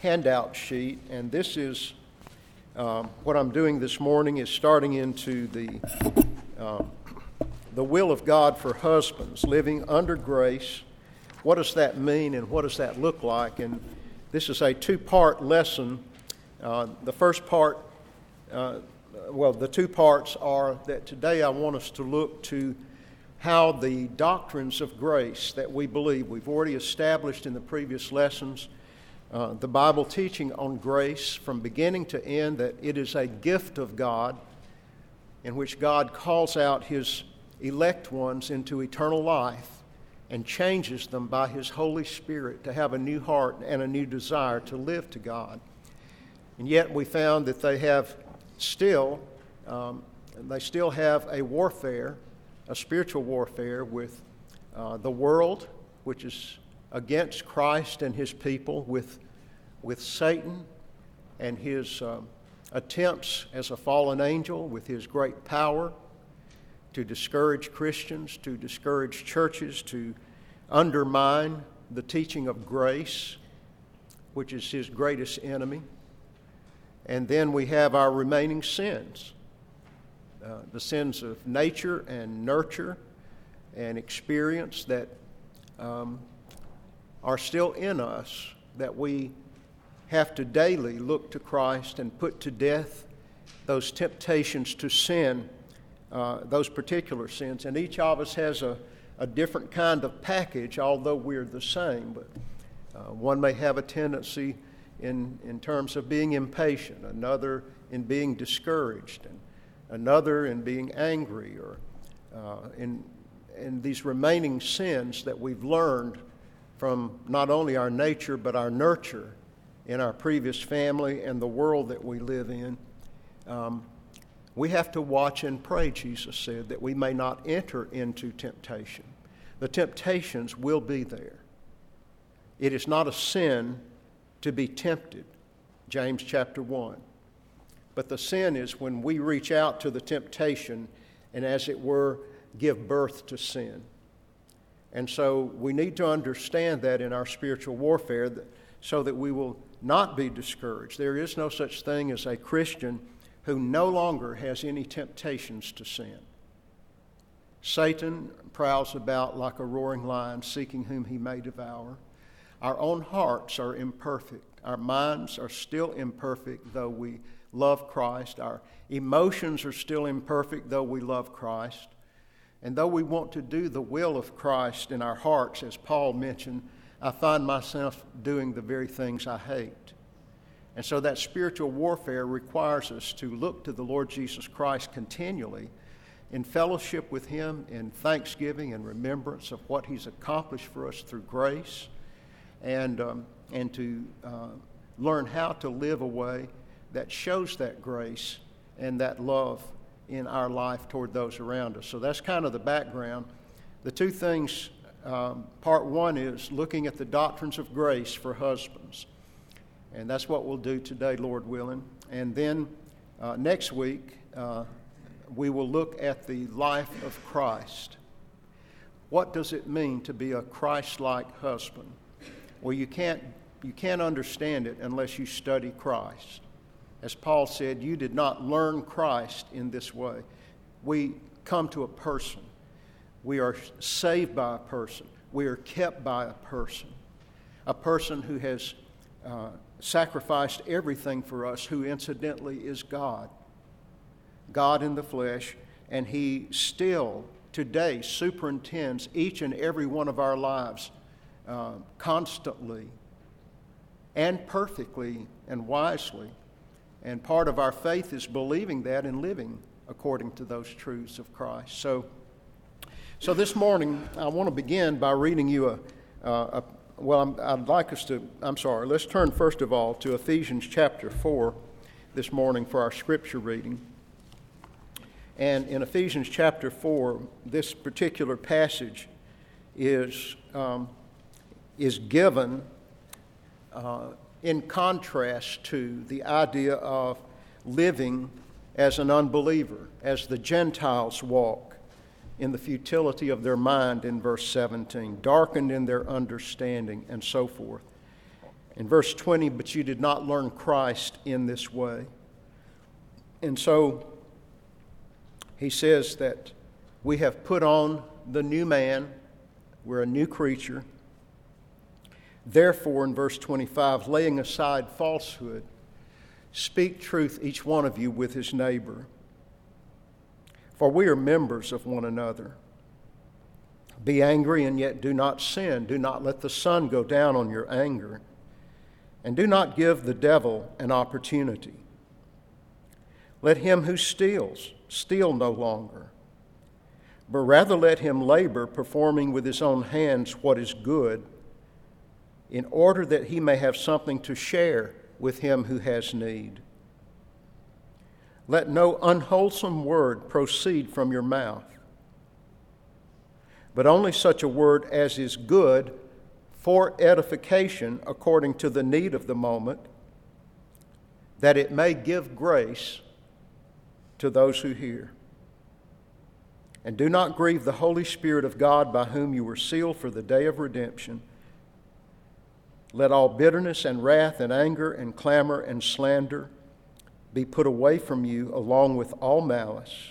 handout sheet, and this is what I'm doing this morning is starting into the will of God for husbands, living under grace. What does that mean and what does that look like? And this is a two-part lesson. The first part, the two parts are that today I want us to look to how the doctrines of grace that we believe, we've already established in the previous lessons, the Bible teaching on grace from beginning to end, that it is a gift of God in which God calls out His elect ones into eternal life and changes them by His Holy Spirit to have a new heart and a new desire to live to God. And yet we found that they still have a warfare, a spiritual warfare with the world, which is against Christ and His people, with Satan and his attempts as a fallen angel, with his great power to discourage Christians, to discourage churches, to undermine the teaching of grace, which is his greatest enemy. And then we have our remaining sins, the sins of nature and nurture and experience that are still in us, that we have to daily look to Christ and put to death those temptations to sin, those particular sins. And each of us has a different kind of package, although we're the same. But one may have a tendency in terms of being impatient, another in being discouraged, and another in being angry, or in these remaining sins that we've learned from not only our nature but our nurture in our previous family and the world that we live in. We have to watch and pray, Jesus said, that we may not enter into temptation. The temptations will be there. It is not a sin to be tempted, James chapter 1. But the sin is when we reach out to the temptation and, as it were, give birth to sin. And so we need to understand that in our spiritual warfare so that we will not be discouraged. There is no such thing as a Christian who no longer has any temptations to sin. Satan prowls about like a roaring lion, seeking whom he may devour. Our own hearts are imperfect. Our minds are still imperfect, though we love Christ. Our emotions are still imperfect, though we love Christ. And though we want to do the will of Christ in our hearts, as Paul mentioned, I find myself doing the very things I hate. And so that spiritual warfare requires us to look to the Lord Jesus Christ continually in fellowship with Him, in thanksgiving and remembrance of what He's accomplished for us through grace, and to learn how to live a way that shows that grace and that love in our life toward those around us. So that's kind of the background. The two things, part one is looking at the doctrines of grace for husbands. And that's what we'll do today, Lord willing. And then next week, we will look at the life of Christ. What does it mean to be a Christ-like husband? Well, you can't understand it unless you study Christ. As Paul said, you did not learn Christ in this way. We come to a person. We are saved by a person. We are kept by a person who has sacrificed everything for us, who incidentally is God in the flesh, and He still today superintends each and every one of our lives constantly and perfectly and wisely. And part of our faith is believing that and living according to those truths of Christ. So this morning, I want to begin by reading you let's turn first of all to Ephesians chapter 4 this morning for our scripture reading. And in Ephesians chapter 4, this particular passage is given in contrast to the idea of living as an unbeliever, as the Gentiles walk in the futility of their mind in verse 17, darkened in their understanding, and so forth. In verse 20, but you did not learn Christ in this way. And so he says that we have put on the new man. We're a new creature. Therefore, in verse 25, laying aside falsehood, speak truth each one of you with his neighbor. For we are members of one another. Be angry and yet do not sin. Do not let the sun go down on your anger. And do not give the devil an opportunity. Let him who steals steal no longer, but rather let him labor, performing with his own hands what is good, in order that he may have something to share with him who has need. Let no unwholesome word proceed from your mouth, but only such a word as is good for edification according to the need of the moment, that it may give grace to those who hear. And do not grieve the Holy Spirit of God, by whom you were sealed for the day of redemption. Let all bitterness and wrath and anger and clamor and slander be put away from you, along with all malice.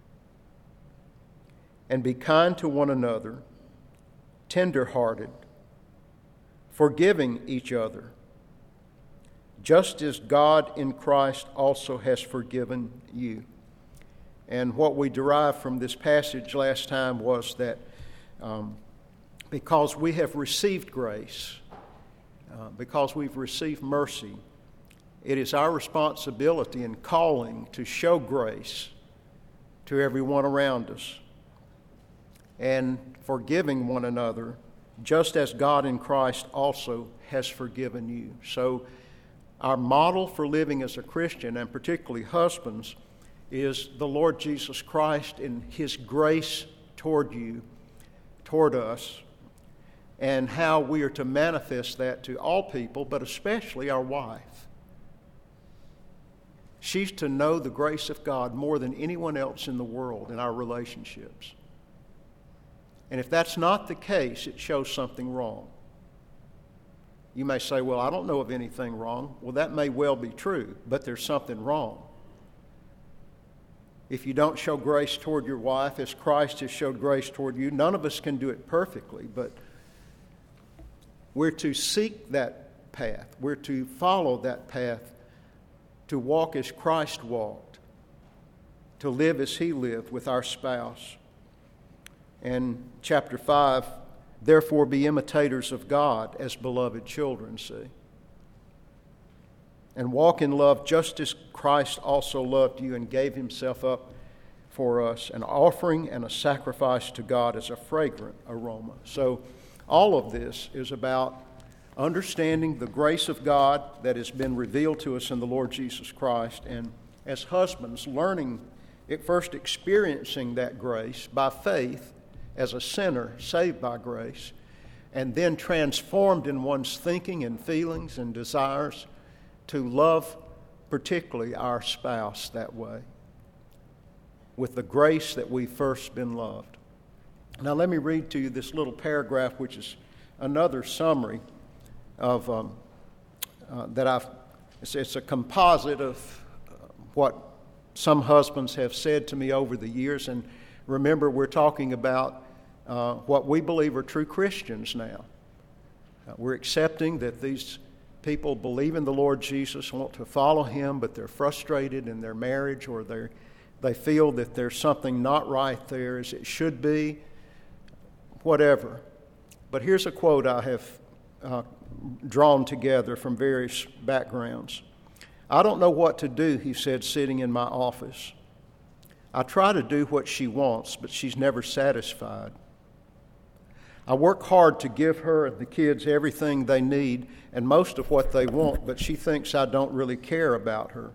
And be kind to one another, tender-hearted, forgiving each other, just as God in Christ also has forgiven you. And what we derived from this passage last time was that because we have received grace, because we've received mercy, it is our responsibility and calling to show grace to everyone around us and forgiving one another, just as God in Christ also has forgiven you. So our model for living as a Christian, and particularly husbands, is the Lord Jesus Christ and his grace toward you, toward us, and how we are to manifest that to all people, but especially our wife. She's to know the grace of God more than anyone else in the world in our relationships. And if that's not the case, it shows something wrong. You may say, well, I don't know of anything wrong. Well, that may well be true, but there's something wrong. If you don't show grace toward your wife as Christ has showed grace toward you, none of us can do it perfectly, but we're to seek that path. We're to follow that path, to walk as Christ walked, to live as he lived with our spouse. And chapter 5, therefore be imitators of God as beloved children, see. And walk in love just as Christ also loved you and gave himself up for us, an offering and a sacrifice to God as a fragrant aroma. So all of this is about understanding the grace of God that has been revealed to us in the Lord Jesus Christ, and as husbands, learning it, first experiencing that grace by faith as a sinner saved by grace, and then transformed in one's thinking and feelings and desires to love particularly our spouse that way, with the grace that we've first been loved. Now let me read to you this little paragraph, which is another summary of it's a composite of what some husbands have said to me over the years. And remember, we're talking about what we believe are true Christians now. We're accepting that these people believe in the Lord Jesus, want to follow him, but they're frustrated in their marriage, or they feel that there's something not right there as it should be, whatever. But here's a quote I have drawn together from various backgrounds. I don't know what to do, he said, sitting in my office. I try to do what she wants, but she's never satisfied. I work hard to give her and the kids everything they need and most of what they want, but she thinks I don't really care about her.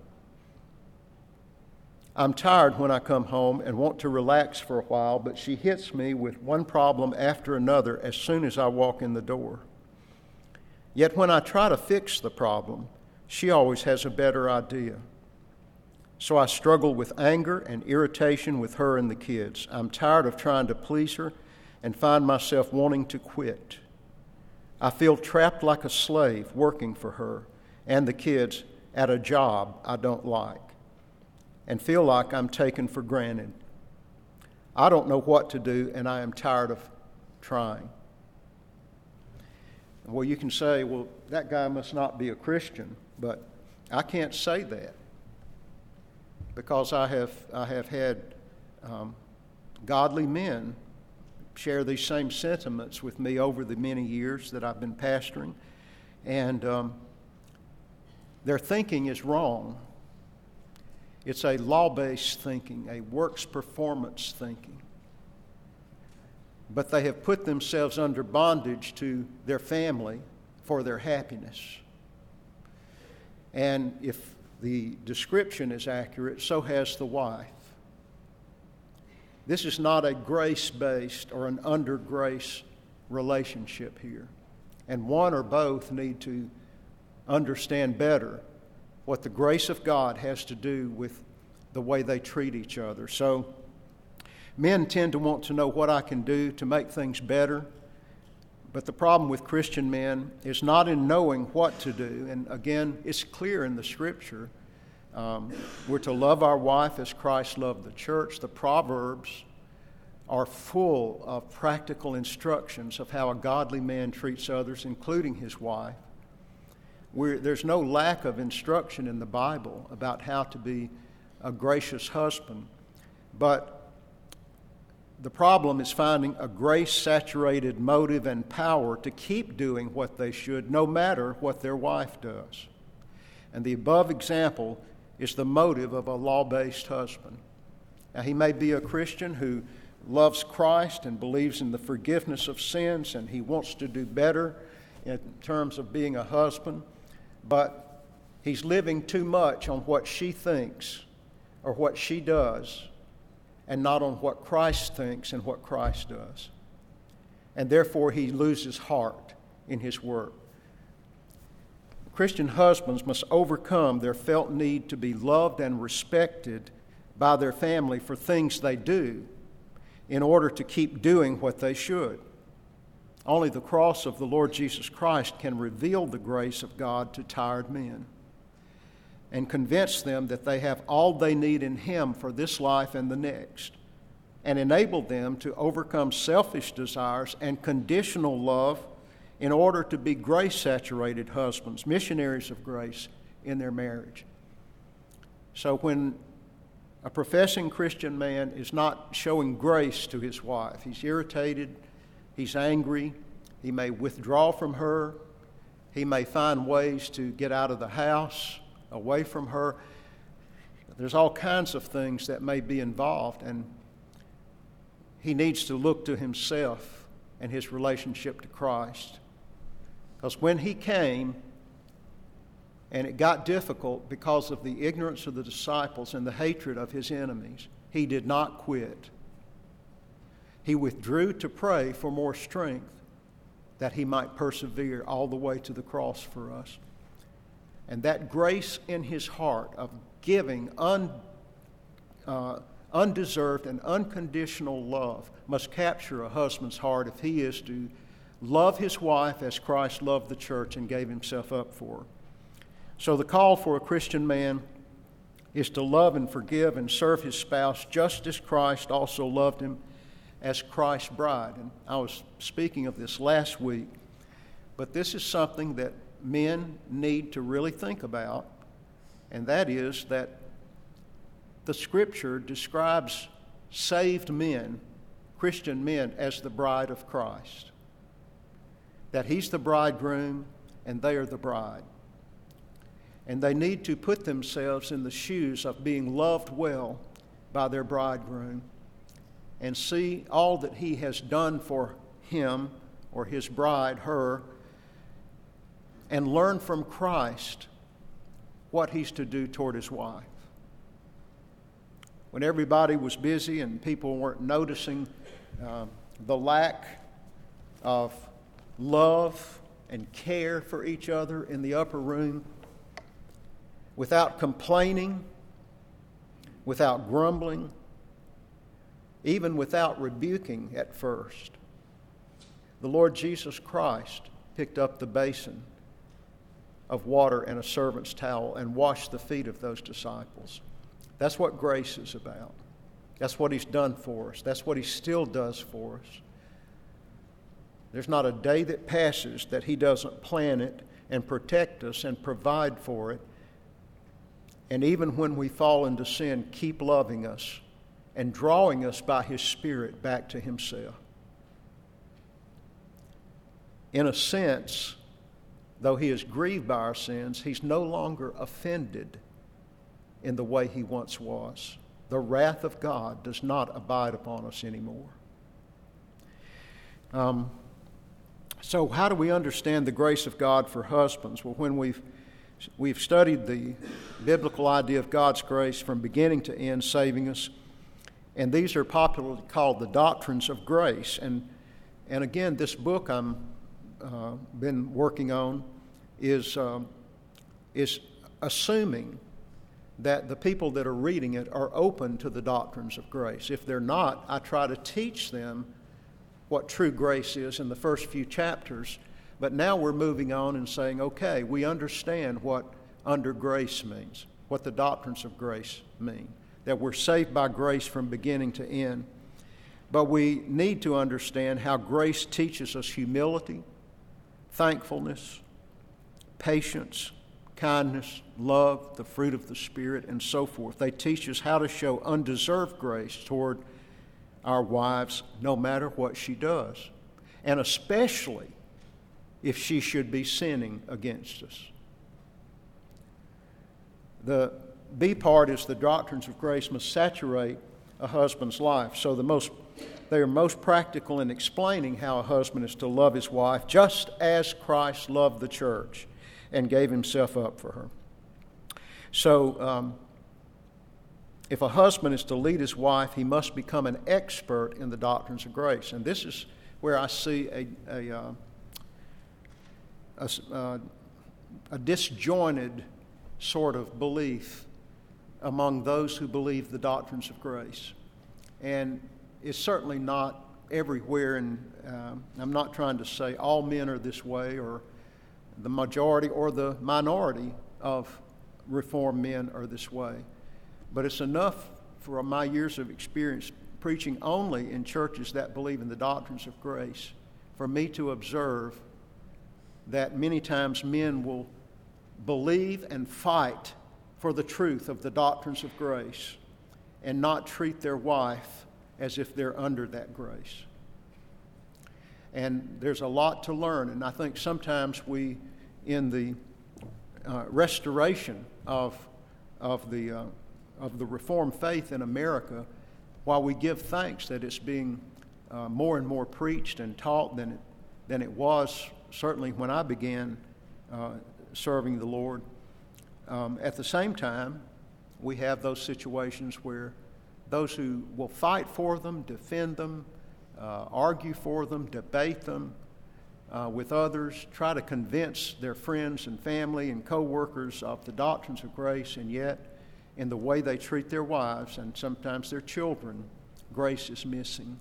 I'm tired when I come home and want to relax for a while, but she hits me with one problem after another as soon as I walk in the door. Yet when I try to fix the problem, she always has a better idea. So I struggle with anger and irritation with her and the kids. I'm tired of trying to please her and find myself wanting to quit. I feel trapped like a slave working for her and the kids at a job I don't like and feel like I'm taken for granted. I don't know what to do, and I am tired of trying. Well, you can say, well, that guy must not be a Christian, but I can't say that because I have had godly men share these same sentiments with me over the many years that I've been pastoring, and their thinking is wrong. It's a law-based thinking, a works performance thinking. But they have put themselves under bondage to their family for their happiness. And if the description is accurate, so has the wife. This is not a grace-based or an under-grace relationship here. And one or both need to understand better what the grace of God has to do with the way they treat each other. So men tend to want to know what I can do to make things better. But the problem with Christian men is not in knowing what to do. And again, it's clear in the Scripture. We're to love our wife as Christ loved the church. The Proverbs are full of practical instructions of how a godly man treats others, including his wife. There's no lack of instruction in the Bible about how to be a gracious husband. But the problem is finding a grace-saturated motive and power to keep doing what they should, no matter what their wife does. And the above example is the motive of a law-based husband. Now, he may be a Christian who loves Christ and believes in the forgiveness of sins, and he wants to do better in terms of being a husband, but he's living too much on what she thinks or what she does, and not on what Christ thinks and what Christ does. And therefore, he loses heart in his work. Christian husbands must overcome their felt need to be loved and respected by their family for things they do in order to keep doing what they should. Only the cross of the Lord Jesus Christ can reveal the grace of God to tired men and convince them that they have all they need in Him for this life and the next, and enable them to overcome selfish desires and conditional love in order to be grace-saturated husbands, missionaries of grace in their marriage. So when a professing Christian man is not showing grace to his wife, he's irritated, he's angry, he may withdraw from her, he may find ways to get out of the house, away from her. There's all kinds of things that may be involved, and he needs to look to himself and his relationship to Christ. Because when he came, and it got difficult because of the ignorance of the disciples and the hatred of his enemies, he did not quit. He withdrew to pray for more strength that he might persevere all the way to the cross for us. And that grace in his heart of giving undeserved and unconditional love must capture a husband's heart if he is to love his wife as Christ loved the church and gave himself up for her. So the call for a Christian man is to love and forgive and serve his spouse just as Christ also loved him as Christ's bride. And I was speaking of this last week, but this is something that men need to really think about, and that is that the Scripture describes saved men, Christian men, as the bride of Christ. That He's the bridegroom and they are the bride. And they need to put themselves in the shoes of being loved well by their bridegroom and see all that he has done for him or his bride, her, and learn from Christ what he's to do toward his wife. When everybody was busy and people weren't noticing the lack of love and care for each other in the upper room, without complaining, without grumbling, even without rebuking at first, the Lord Jesus Christ picked up the basin of water and a servant's towel and washed the feet of those disciples. That's what grace is about. That's what He's done for us. That's what He still does for us. There's not a day that passes that He doesn't plan it and protect us and provide for it. And even when we fall into sin, keep loving us and drawing us by His Spirit back to Himself. In a sense, though He is grieved by our sins, He's no longer offended in the way He once was. The wrath of God does not abide upon us anymore. So how do we understand the grace of God for husbands? Well, when we've studied the biblical idea of God's grace from beginning to end, saving us, and these are popularly called the doctrines of grace. And again, this book I'm been working on is assuming that the people that are reading it are open to the doctrines of grace. If they're not, I try to teach them what true grace is in the first few chapters. But now we're moving on and saying, okay, we understand what under grace means, what the doctrines of grace mean, that we're saved by grace from beginning to end. But we need to understand how grace teaches us humility, thankfulness, patience, kindness, love, the fruit of the Spirit, and so forth. They teach us how to show undeserved grace toward our wives, no matter what she does, and especially if she should be sinning against us. The B part is the doctrines of grace must saturate a husband's life. So they are most practical in explaining how a husband is to love his wife, just as Christ loved the church and gave Himself up for her. So if a husband is to lead his wife, he must become an expert in the doctrines of grace. And this is where I see a disjointed sort of belief among those who believe the doctrines of grace. And it's certainly not everywhere, and I'm not trying to say all men are this way or the majority or the minority of Reformed men are this way. But it's enough for my years of experience preaching only in churches that believe in the doctrines of grace for me to observe that many times men will believe and fight for the truth of the doctrines of grace and not treat their wife as if they're under that grace. And there's a lot to learn, and I think sometimes we, in the restoration of the Reformed faith in America, while we give thanks that it's being more and more preached and taught than it was certainly when I began serving the Lord, at the same time, we have those situations where those who will fight for them, defend them, argue for them, debate them with others, try to convince their friends and family and co-workers of the doctrines of grace, and yet in the way they treat their wives and sometimes their children, grace is missing.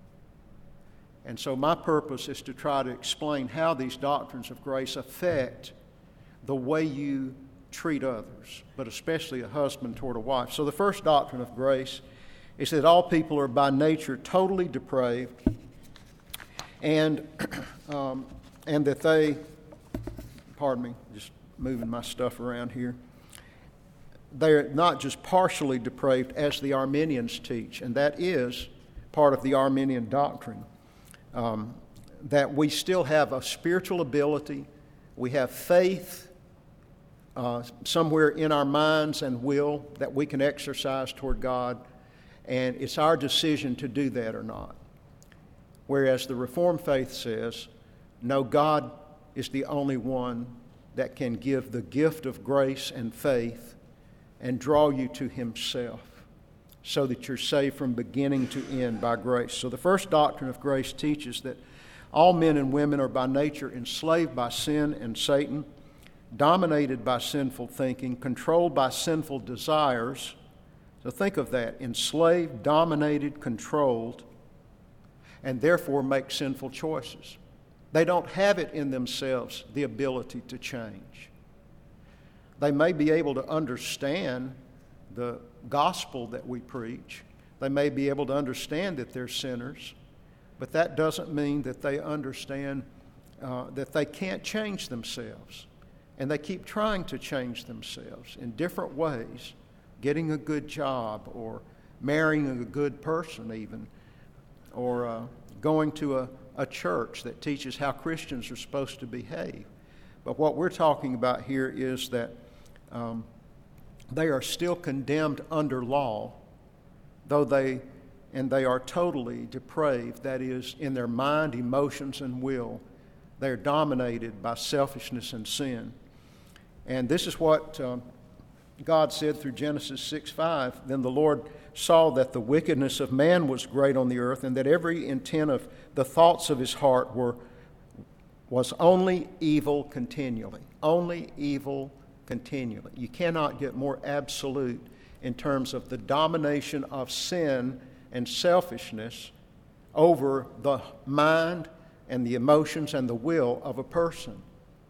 And so my purpose is to try to explain how these doctrines of grace affect the way you treat others, but especially a husband toward a wife. So the first doctrine of grace is that all people are by nature totally depraved, and that they, pardon me, just moving my stuff around here, they're not just partially depraved as the Arminians teach, and that is part of the Arminian doctrine, that we still have a spiritual ability, we have faith somewhere in our minds and will that we can exercise toward God, and it's our decision to do that or not. Whereas the Reformed faith says, no, God is the only one that can give the gift of grace and faith and draw you to Himself so that you're saved from beginning to end by grace. So the first doctrine of grace teaches that all men and women are by nature enslaved by sin and Satan, dominated by sinful thinking, controlled by sinful desires. So think of that, enslaved, dominated, controlled, and therefore make sinful choices. They don't have it in themselves, the ability to change. They may be able to understand the gospel that we preach. They may be able to understand that they're sinners, but that doesn't mean that they understand that they can't change themselves. And they keep trying to change themselves in different ways, getting a good job or marrying a good person even, or going to a church that teaches how Christians are supposed to behave. But what we're talking about here is that they are still condemned under law, though they are totally depraved, that is, in their mind, emotions, and will. They are dominated by selfishness and sin. And this is what God said through Genesis 6:5. Then the Lord saw that the wickedness of man was great on the earth, and that every intent of the thoughts of his heart was only evil continually. Only evil continually. You cannot get more absolute in terms of the domination of sin and selfishness over the mind and the emotions and the will of a person.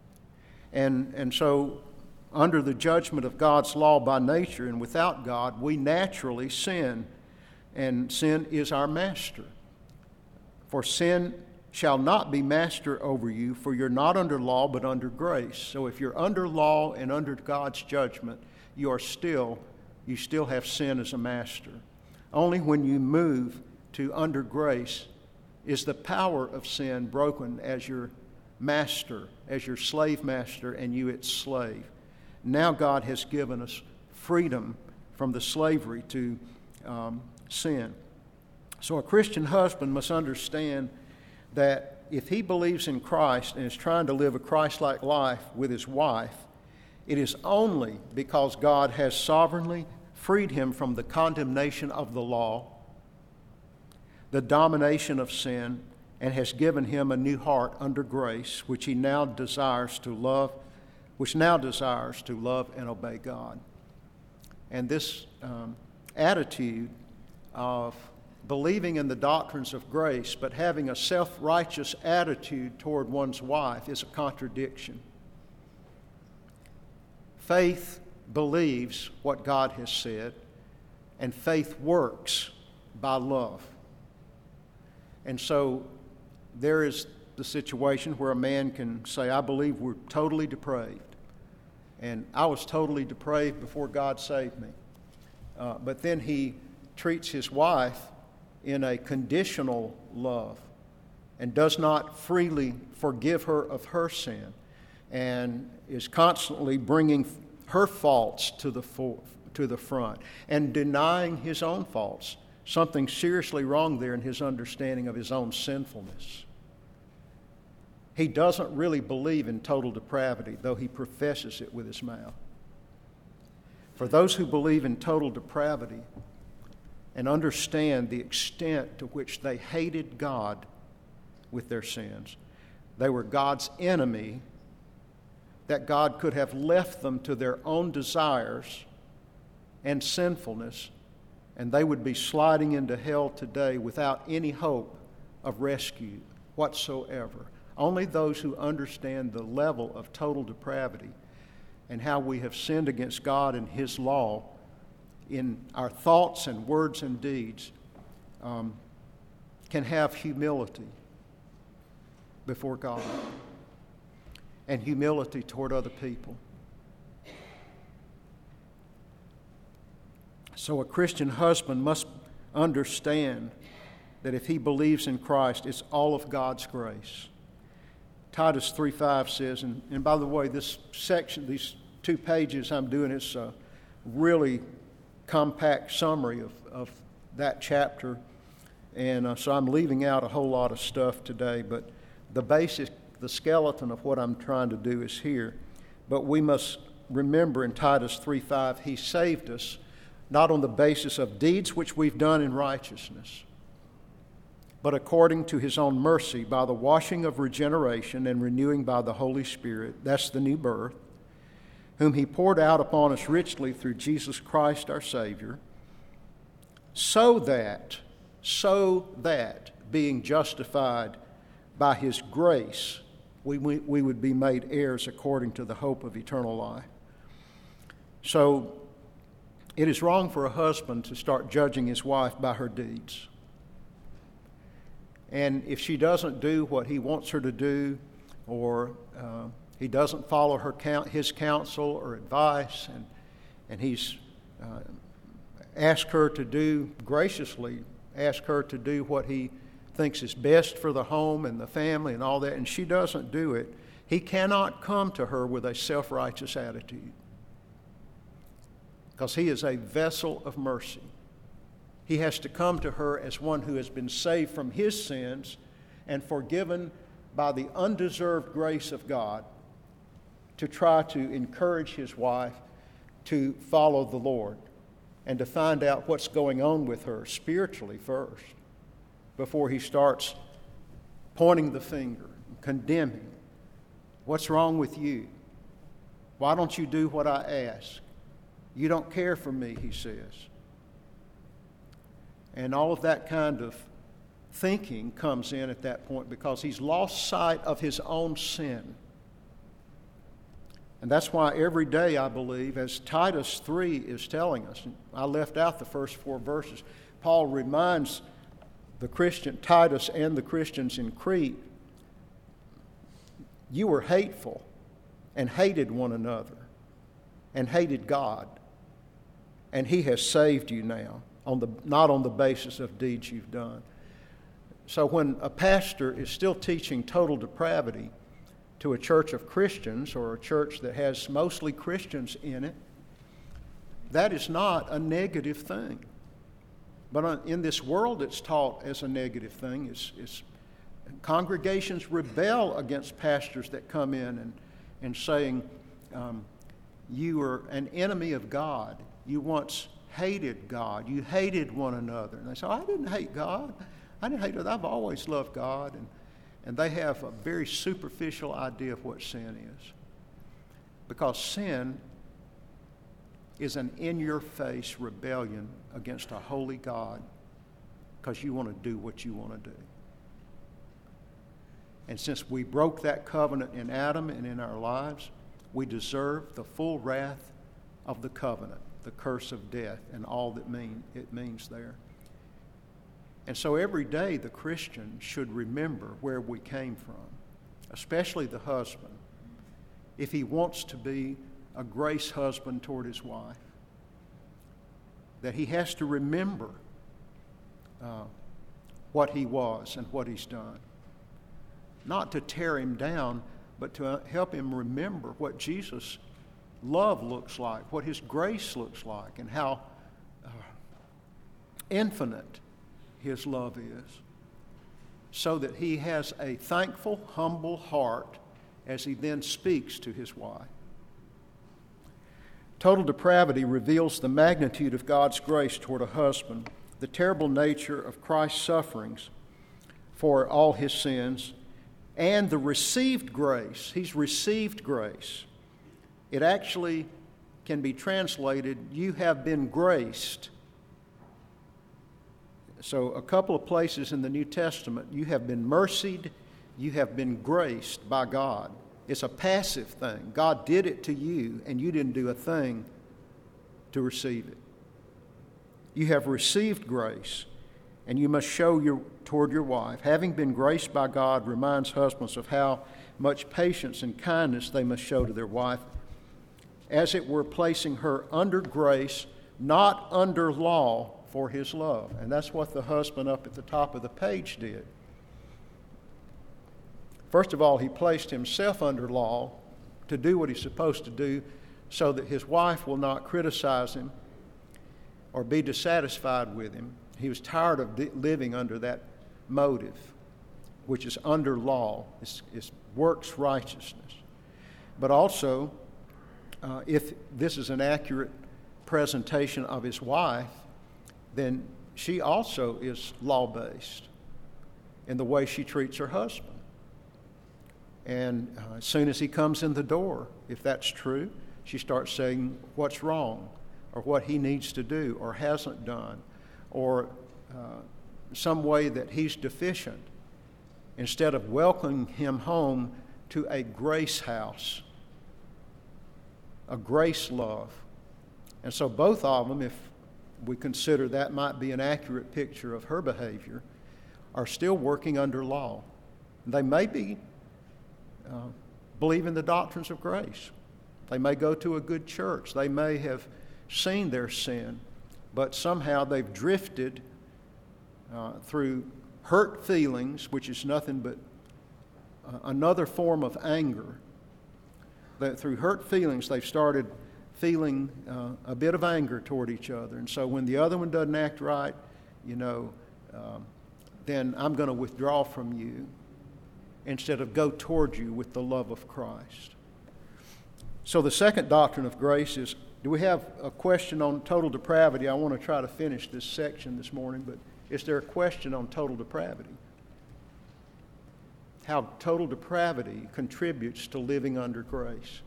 And so, under the judgment of God's law by nature and without God, we naturally sin, and sin is our master. For sin shall not be master over you, for you're not under law but under grace. So if you're under law and under God's judgment, you still have sin as a master. Only when you move to under grace is the power of sin broken as your master, as your slave master, and you its slave. Now God has given us freedom from the slavery to sin. So a Christian husband must understand that if he believes in Christ and is trying to live a Christ-like life with his wife, it is only because God has sovereignly freed him from the condemnation of the law, the domination of sin, and has given him a new heart under grace, which now desires to love and obey God. And this attitude of believing in the doctrines of grace but having a self-righteous attitude toward one's wife is a contradiction. Faith believes what God has said, and faith works by love. And so there is the situation where a man can say, I believe we're totally depraved. And I was totally depraved before God saved me. But then he treats his wife in a conditional love and does not freely forgive her of her sin and is constantly bringing her faults to the front and denying his own faults. Something seriously wrong there in his understanding of his own sinfulness. He doesn't really believe in total depravity, though he professes it with his mouth. For those who believe in total depravity and understand the extent to which they hated God with their sins, they were God's enemy, that God could have left them to their own desires and sinfulness, and they would be sliding into hell today without any hope of rescue whatsoever. Only those who understand the level of total depravity and how we have sinned against God and His law in our thoughts and words and deeds can have humility before God and humility toward other people. So a Christian husband must understand that if he believes in Christ, it's all of God's grace. Titus 3:5 says, and by the way, this section, these 2 pages I'm doing, it's a really compact summary of that chapter. And so I'm leaving out a whole lot of stuff today, but the skeleton of what I'm trying to do is here. But we must remember in Titus 3:5, He saved us not on the basis of deeds which we've done in righteousness, but according to His own mercy, by the washing of regeneration and renewing by the Holy Spirit. That's the new birth, whom He poured out upon us richly through Jesus Christ our Savior, so that, being justified by his grace, we would be made heirs according to the hope of eternal life. So it is wrong for a husband to start judging his wife by her deeds. And if she doesn't do what he wants her to do, or he doesn't follow his counsel or advice, and he's graciously asked her to do what he thinks is best for the home and the family and all that, and she doesn't do it, he cannot come to her with a self-righteous attitude, because he is a vessel of mercy. He has to come to her as one who has been saved from his sins and forgiven by the undeserved grace of God, to try to encourage his wife to follow the Lord and to find out what's going on with her spiritually first, before he starts pointing the finger, condemning. What's wrong with you? Why don't you do what I ask? You don't care for me, he says. And all of that kind of thinking comes in at that point, because he's lost sight of his own sin. And that's why every day, I believe, as Titus 3 is telling us, and I left out the first 4 verses, Paul reminds the Christian, Titus and the Christians in Crete, you were hateful and hated one another and hated God, and he has saved you now, not on the basis of deeds you've done. So when a pastor is still teaching total depravity to a church of Christians, or a church that has mostly Christians in it, that is not a negative thing. But in this world, it's taught as a negative thing. Congregations rebel against pastors that come in and saying, you are an enemy of God. You once hated God. You hated one another. And they say, I didn't hate God. I didn't hate God. I've always loved God. And they have a very superficial idea of what sin is. Because sin is an in-your-face rebellion against a holy God, because you want to do what you want to do. And since we broke that covenant in Adam and in our lives, we deserve the full wrath of the covenant, the curse of death, and all that it means there. And so every day the Christian should remember where we came from, especially the husband, if he wants to be a grace husband toward his wife, that he has to remember what he was and what he's done. Not to tear him down, but to help him remember what Jesus' love looks like, what his grace looks like, and how infinite his love is, so that he has a thankful, humble heart as he then speaks to his wife. Total depravity reveals the magnitude of God's grace toward a husband, the terrible nature of Christ's sufferings for all his sins, and the received grace. He's received grace. It actually can be translated, you have been graced. So a couple of places in the New Testament, you have been mercied, you have been graced by God. It's a passive thing. God did it to you, and you didn't do a thing to receive it. You have received grace, and you must show toward your wife. Having been graced by God reminds husbands of how much patience and kindness they must show to their wife, as it were placing her under grace, not under law, for his love. And that's what the husband up at the top of the page did. First of all, he placed himself under law to do what he's supposed to do, so that his wife will not criticize him or be dissatisfied with him. He was tired of living under that motive, which is under law. It's works righteousness. But also, if this is an accurate presentation of his wife, then she also is law-based in the way she treats her husband. And as soon as he comes in the door, if that's true, she starts saying what's wrong, or what he needs to do or hasn't done, or some way that he's deficient instead of welcoming him home to a grace house, a grace love. And so both of them, if we consider that might be an accurate picture of her behavior, are still working under law. They may be believing the doctrines of grace. They may go to a good church. They may have seen their sin, but somehow they've drifted through hurt feelings, which is nothing but another form of anger. That through hurt feelings, they've started feeling a bit of anger toward each other. And so when the other one doesn't act right, then I'm going to withdraw from you instead of go toward you with the love of Christ. So the second doctrine of grace is, do we have a question on total depravity? I want to try to finish this section this morning, but is there a question on total depravity? How total depravity contributes to living under grace.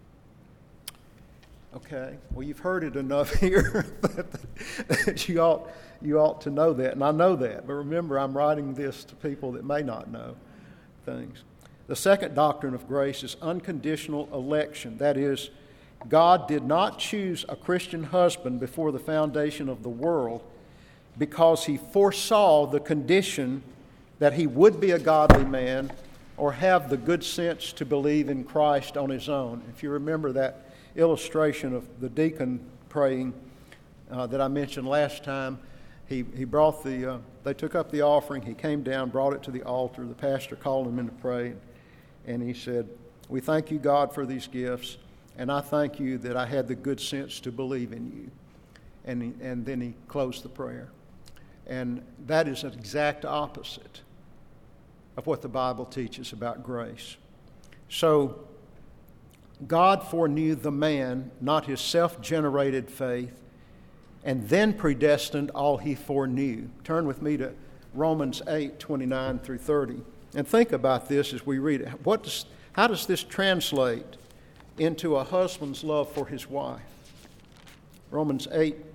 Okay, well, you've heard it enough here that you ought to know that, and I know that. But remember, I'm writing this to people that may not know things. The second doctrine of grace is unconditional election. That is, God did not choose a Christian husband before the foundation of the world because he foresaw the condition that he would be a godly man or have the good sense to believe in Christ on his own. If you remember that illustration of the deacon praying that I mentioned last time, he brought they took up the offering, he came down, brought it to the altar, the pastor called him in to pray, and he said, "We thank you, God, for these gifts, and I thank you that I had the good sense to believe in you." And then he closed the prayer. And that is an exact opposite of what the Bible teaches about grace. So, God foreknew the man, not his self-generated faith, and then predestined all he foreknew. Turn with me to Romans 8:29 through 30. And think about this as we read it. How does this translate into a husband's love for his wife? Romans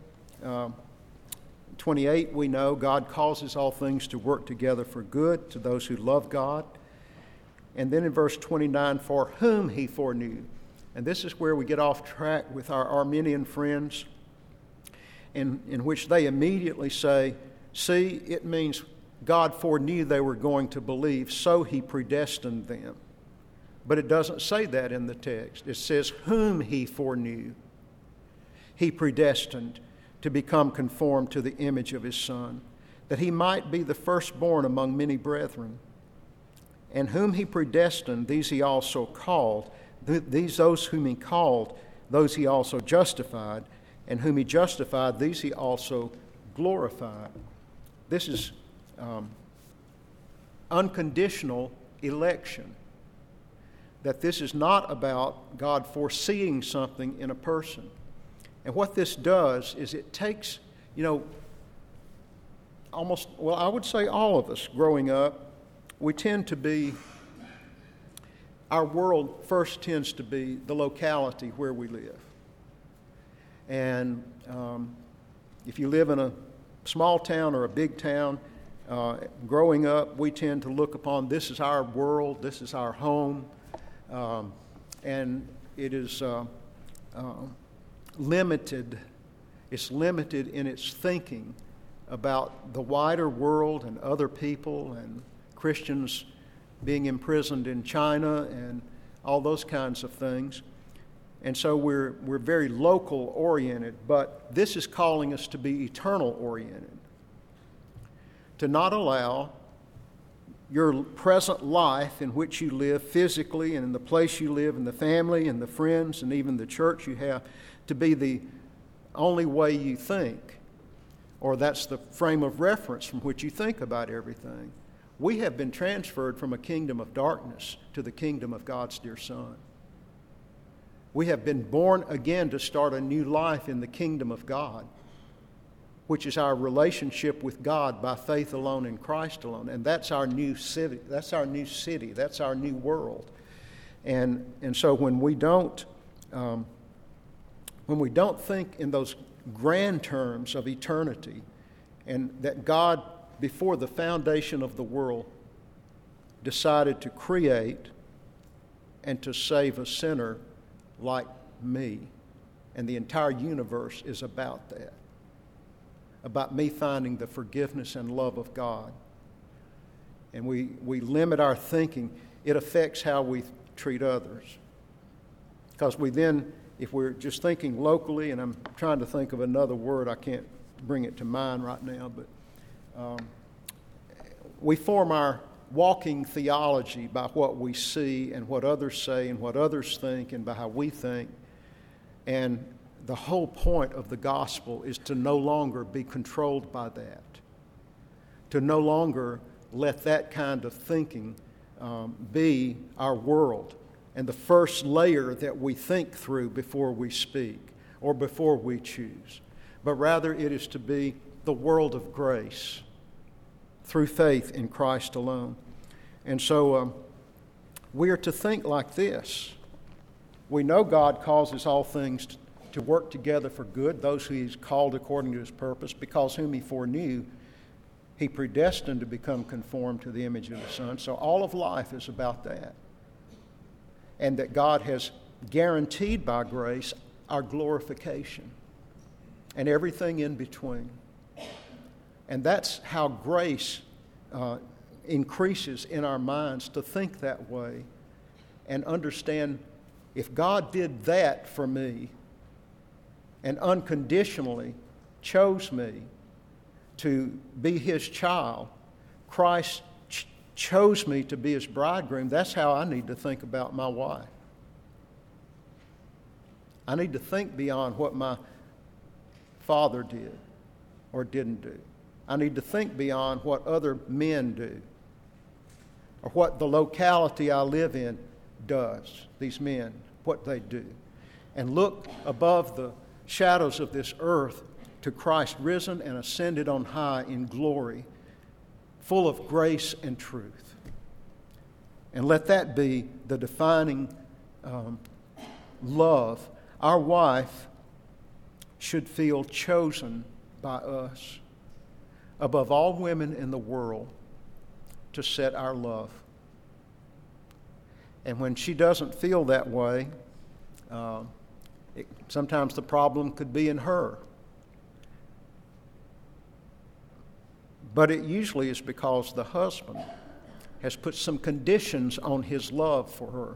8:28, we know God causes all things to work together for good to those who love God. And then in verse 29, for whom he foreknew. And this is where we get off track with our Arminian friends, in which they immediately say, see, it means God foreknew they were going to believe, so he predestined them. But it doesn't say that in the text. It says, whom he foreknew, he predestined to become conformed to the image of his Son, that he might be the firstborn among many brethren. And whom he predestined, these he also called. Those whom he called, those he also justified. And whom he justified, these he also glorified. This is unconditional election. That this is not about God foreseeing something in a person. And what this does is it takes, I would say all of us growing up, we tend to be, our world first tends to be the locality where we live. And if you live in a small town or a big town, growing up, we tend to look upon this as our world, this is our home, and it is limited. It's limited in its thinking about the wider world and other people and Christians being imprisoned in China and all those kinds of things. And so we're very local oriented, but this is calling us to be eternal oriented. To not allow your present life in which you live physically and in the place you live and the family and the friends and even the church you have to be the only way you think, or that's the frame of reference from which you think about everything. We have been transferred from a kingdom of darkness to the kingdom of God's dear Son. We have been born again to start a new life in the kingdom of God, which is our relationship with God by faith alone in Christ alone. And that's our new city. That's our new city. That's our new world. And so when we don't think in those grand terms of eternity, and that God, before the foundation of the world, decided to create and to save a sinner like me. And the entire universe is about that, about me finding the forgiveness and love of God. And we limit our thinking. It affects how we treat others. Because we then, if we're just thinking locally, and I'm trying to think of another word, I can't bring it to mind right now, but we form our walking theology by what we see and what others say and what others think and by how we think. And the whole point of the gospel is to no longer be controlled by that, to no longer let that kind of thinking be our world and the first layer that we think through before we speak or before we choose, but rather it is to be the world of grace through faith in Christ alone. And so we are to think like this. We know God causes all things to work together for good, those who He's called according to His purpose, because whom He foreknew, He predestined to become conformed to the image of the Son. So all of life is about that. And that God has guaranteed by grace our glorification and everything in between. And that's how grace increases in our minds to think that way and understand, if God did that for me and unconditionally chose me to be His child, Christ chose me to be His bridegroom, that's how I need to think about my wife. I need to think beyond what my father did or didn't do. I need to think beyond what other men do or what the locality I live in does, these men, what they do, and look above the shadows of this earth to Christ risen and ascended on high in glory, full of grace and truth. And let that be the defining love. Our wife should feel chosen by us above all women in the world to set our love. And when she doesn't feel that way, sometimes the problem could be in her. But it usually is because the husband has put some conditions on his love for her.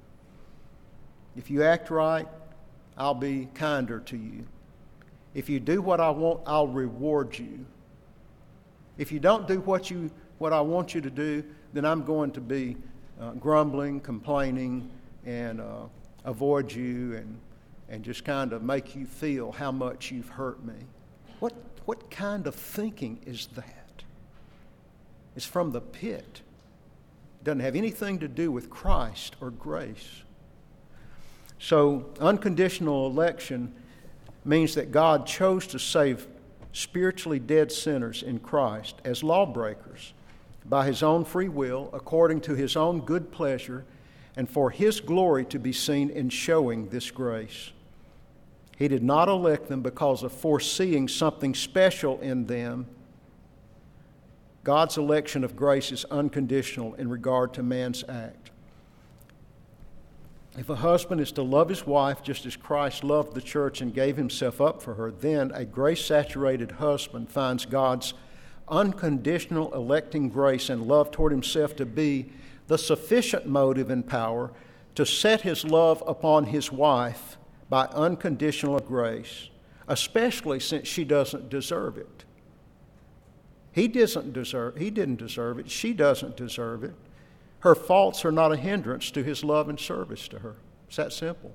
If you act right, I'll be kinder to you. If you do what I want, I'll reward you. If you don't do what I want you to do, then I'm going to be grumbling, complaining, and avoid you and just kind of make you feel how much you've hurt me. What kind of thinking is that? It's from the pit. It doesn't have anything to do with Christ or grace. So unconditional election means that God chose to save spiritually dead sinners in Christ as lawbreakers by His own free will, according to His own good pleasure, and for His glory to be seen in showing this grace. He did not elect them because of foreseeing something special in them. God's election of grace is unconditional in regard to man's act. If a husband is to love his wife just as Christ loved the church and gave Himself up for her, then a grace-saturated husband finds God's unconditional electing grace and love toward himself to be the sufficient motive and power to set his love upon his wife by unconditional grace, especially since she doesn't deserve it. He didn't deserve it. She doesn't deserve it. Her faults are not a hindrance to his love and service to her. It's that simple.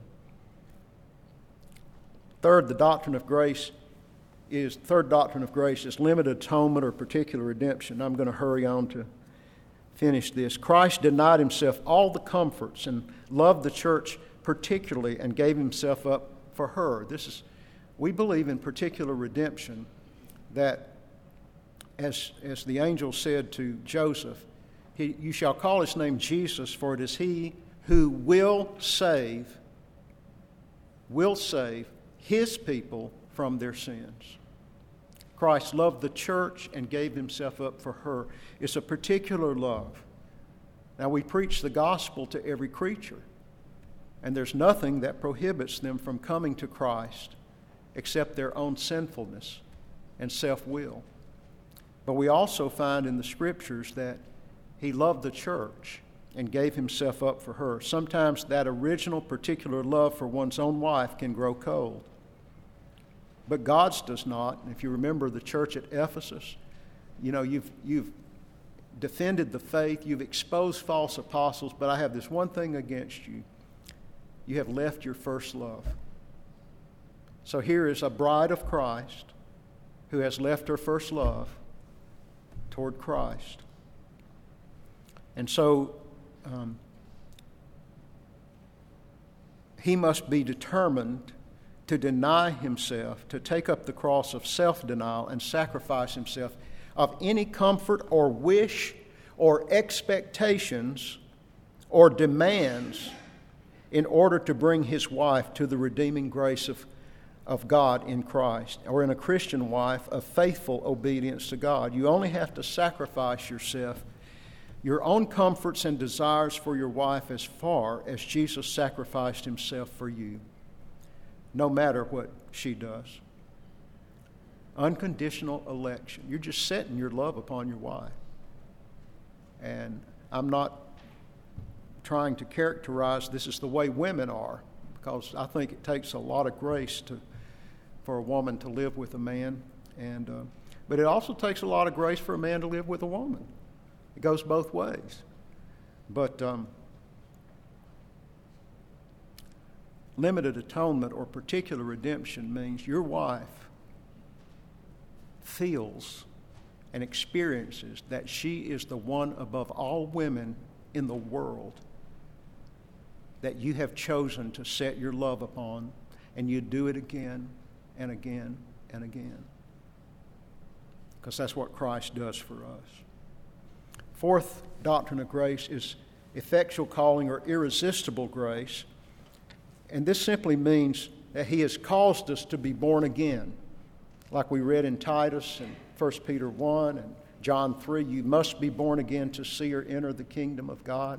Third doctrine of grace is limited atonement or particular redemption. I'm going to hurry on to finish this. Christ denied Himself all the comforts and loved the church particularly and gave Himself up for her. We believe in particular redemption, that as the angel said to Joseph, you shall call His name Jesus, for it is He who will save His people from their sins. Christ loved the church and gave Himself up for her. It's a particular love. Now, we preach the gospel to every creature, and there's nothing that prohibits them from coming to Christ except their own sinfulness and self-will. But we also find in the Scriptures that He loved the church and gave Himself up for her. Sometimes that original particular love for one's own wife can grow cold. But God's does not. And if you remember the church at Ephesus, you've defended the faith, you've exposed false apostles, but I have this one thing against you. You have left your first love. So here is a bride of Christ who has left her first love toward Christ. And so he must be determined to deny himself, to take up the cross of self-denial and sacrifice himself of any comfort or wish or expectations or demands in order to bring his wife to the redeeming grace of God in Christ, or in a Christian wife, of faithful obedience to God. You only have to sacrifice yourself, your own comforts and desires for your wife, as far as Jesus sacrificed himself for you, no matter what she does. Unconditional election. You're just setting your love upon your wife. And I'm not trying to characterize this as the way women are, because I think it takes a lot of grace for a woman to live with a man, but it also takes a lot of grace for a man to live with a woman. It goes both ways. But limited atonement or particular redemption means your wife feels and experiences that she is the one above all women in the world that you have chosen to set your love upon, and you do it again and again and again, because that's what Christ does for us. Fourth doctrine of grace is effectual calling or irresistible grace, and this simply means that he has caused us to be born again, like we read in Titus and 1 Peter 1 and John 3. You must be born again to see or enter the kingdom of God.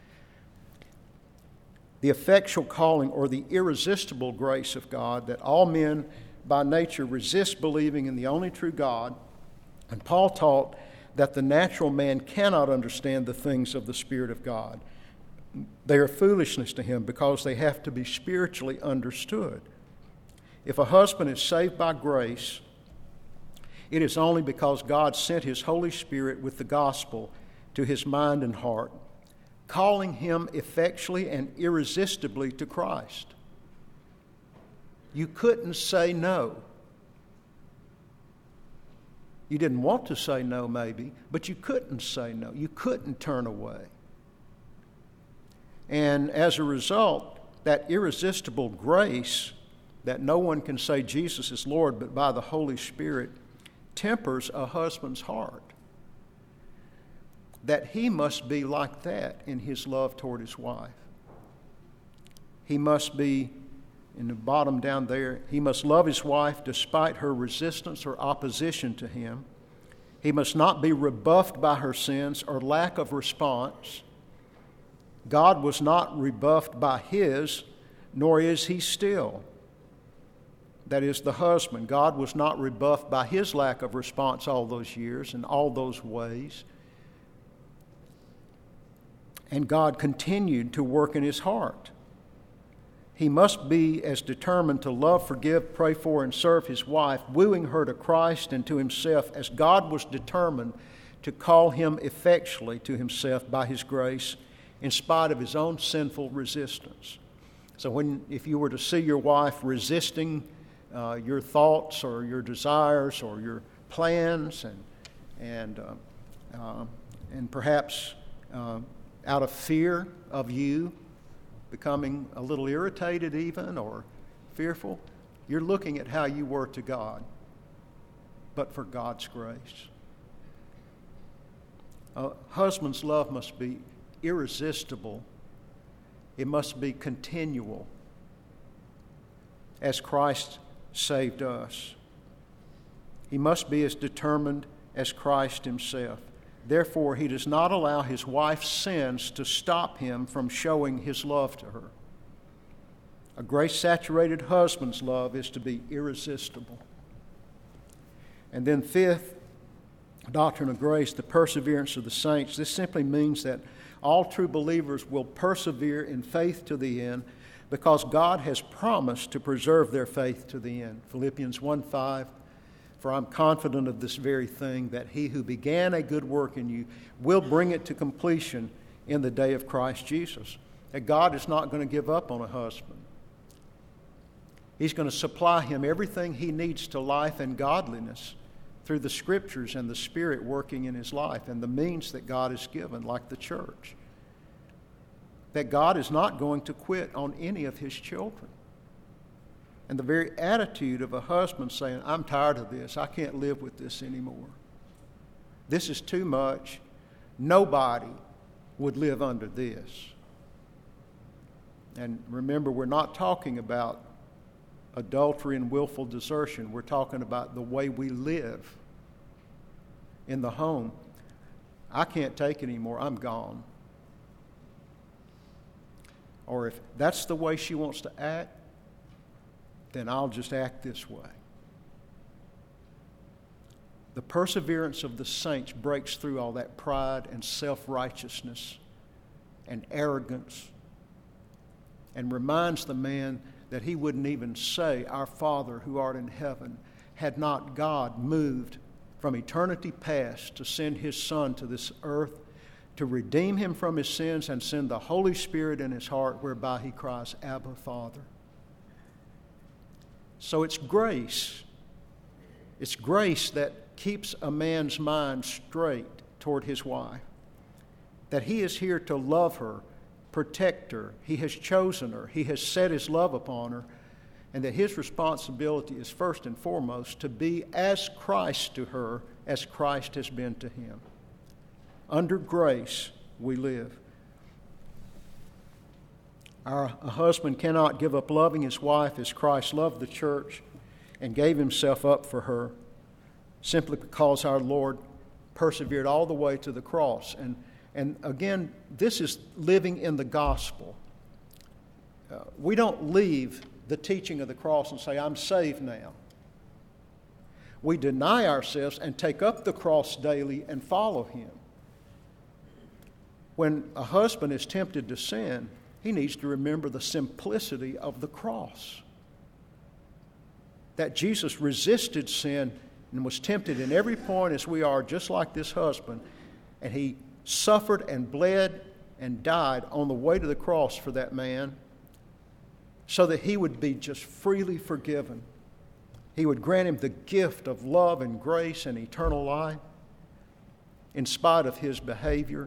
The effectual calling or the irresistible grace of God, that all men by nature resist believing in the only true God. And Paul taught that the natural man cannot understand the things of the Spirit of God. They are foolishness to him because they have to be spiritually understood. If a husband is saved by grace, it is only because God sent his Holy Spirit with the gospel to his mind and heart, calling him effectually and irresistibly to Christ. You couldn't say no. You didn't want to say no, maybe, but you couldn't say no. You couldn't turn away. And as a result, that irresistible grace that no one can say Jesus is Lord but by the Holy Spirit tempers a husband's heart, that he must be like that in his love toward his wife. He must be, in the bottom down there, he must love his wife despite her resistance or opposition to him. He must not be rebuffed by her sins or lack of response. God was not rebuffed by his, nor is he still. That is, the husband. God was not rebuffed by his lack of response all those years in all those ways. And God continued to work in his heart. He must be as determined to love, forgive, pray for, and serve his wife, wooing her to Christ and to himself, as God was determined to call him effectually to himself by his grace, in spite of his own sinful resistance. So if you were to see your wife resisting your thoughts or your desires or your plans, and perhaps out of fear of you, becoming a little irritated even or fearful, you're looking at how you were to God, but for God's grace. A husband's love must be irresistible. It must be continual, as Christ saved us. He must be as determined as Christ himself. Therefore, he does not allow his wife's sins to stop him from showing his love to her. A grace-saturated husband's love is to be irresistible. And then fifth, doctrine of grace, the perseverance of the saints. This simply means that all true believers will persevere in faith to the end because God has promised to preserve their faith to the end. Philippians 1:5, for I'm confident of this very thing, that he who began a good work in you will bring it to completion in the day of Christ Jesus. That God is not going to give up on a husband. He's going to supply him everything he needs to life and godliness through the Scriptures and the Spirit working in his life and the means that God has given, like the church. That God is not going to quit on any of his children. And the very attitude of a husband saying, I'm tired of this. I can't live with this anymore. This is too much. Nobody would live under this. And remember, we're not talking about adultery and willful desertion. We're talking about the way we live in the home. I can't take it anymore. I'm gone. Or if that's the way she wants to act, then I'll just act this way. The perseverance of the saints breaks through all that pride and self-righteousness and arrogance and reminds the man that he wouldn't even say, Our Father who art in heaven, had not God moved from eternity past to send his Son to this earth to redeem him from his sins and send the Holy Spirit in his heart whereby he cries, Abba, Father. So it's grace. It's grace that keeps a man's mind straight toward his wife. That he is here to love her, protect her. He has chosen her. He has set his love upon her. And that his responsibility is first and foremost to be as Christ to her as Christ has been to him. Under grace we live. A husband cannot give up loving his wife as Christ loved the church and gave himself up for her simply because our Lord persevered all the way to the cross. And again, this is living in the gospel. We don't leave the teaching of the cross and say, I'm saved now. We deny ourselves and take up the cross daily and follow him. When a husband is tempted to sin, he needs to remember the simplicity of the cross. That Jesus resisted sin and was tempted in every point as we are, just like this husband. And he suffered and bled and died on the way to the cross for that man so that he would be just freely forgiven. He would grant him the gift of love and grace and eternal life in spite of his behavior,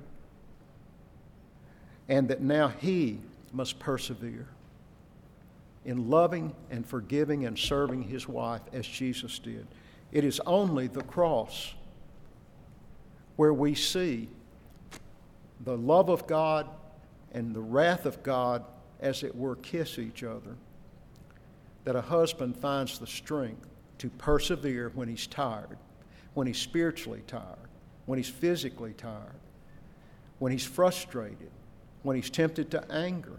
and that now he must persevere in loving and forgiving and serving his wife as Jesus did. It is only the cross where we see the love of God and the wrath of God, as it were, kiss each other, that a husband finds the strength to persevere when he's tired, when he's spiritually tired, when he's physically tired, when he's frustrated, when he's tempted to anger.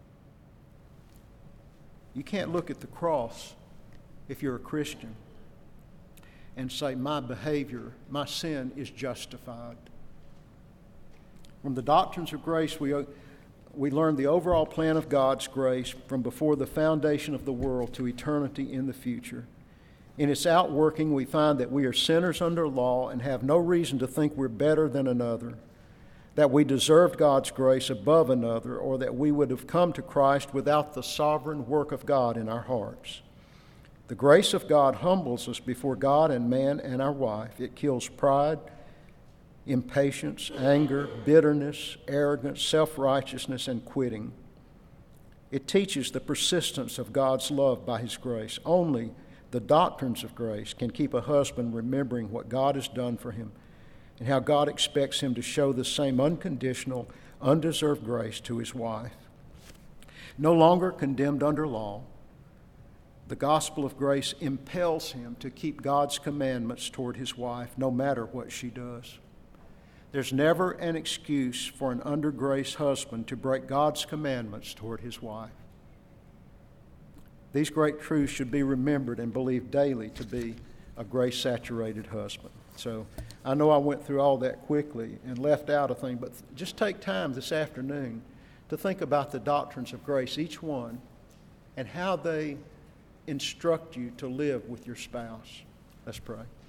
You can't look at the cross if you're a Christian and say, my behavior, my sin is justified. From the doctrines of grace, we learn the overall plan of God's grace from before the foundation of the world to eternity in the future. In its outworking, we find that we are sinners under law and have no reason to think we're better than another, that we deserved God's grace above another, or that we would have come to Christ without the sovereign work of God in our hearts. The grace of God humbles us before God and man and our wife. It kills pride, impatience, anger, bitterness, arrogance, self-righteousness, and quitting. It teaches the persistence of God's love by his grace. Only the doctrines of grace can keep a husband remembering what God has done for him and how God expects him to show the same unconditional, undeserved grace to his wife. No longer condemned under law, the gospel of grace impels him to keep God's commandments toward his wife, no matter what she does. There's never an excuse for an under grace husband to break God's commandments toward his wife. These great truths should be remembered and believed daily to be a grace-saturated husband. So I know I went through all that quickly and left out a thing, but just take time this afternoon to think about the doctrines of grace, each one, and how they instruct you to live with your spouse. Let's pray.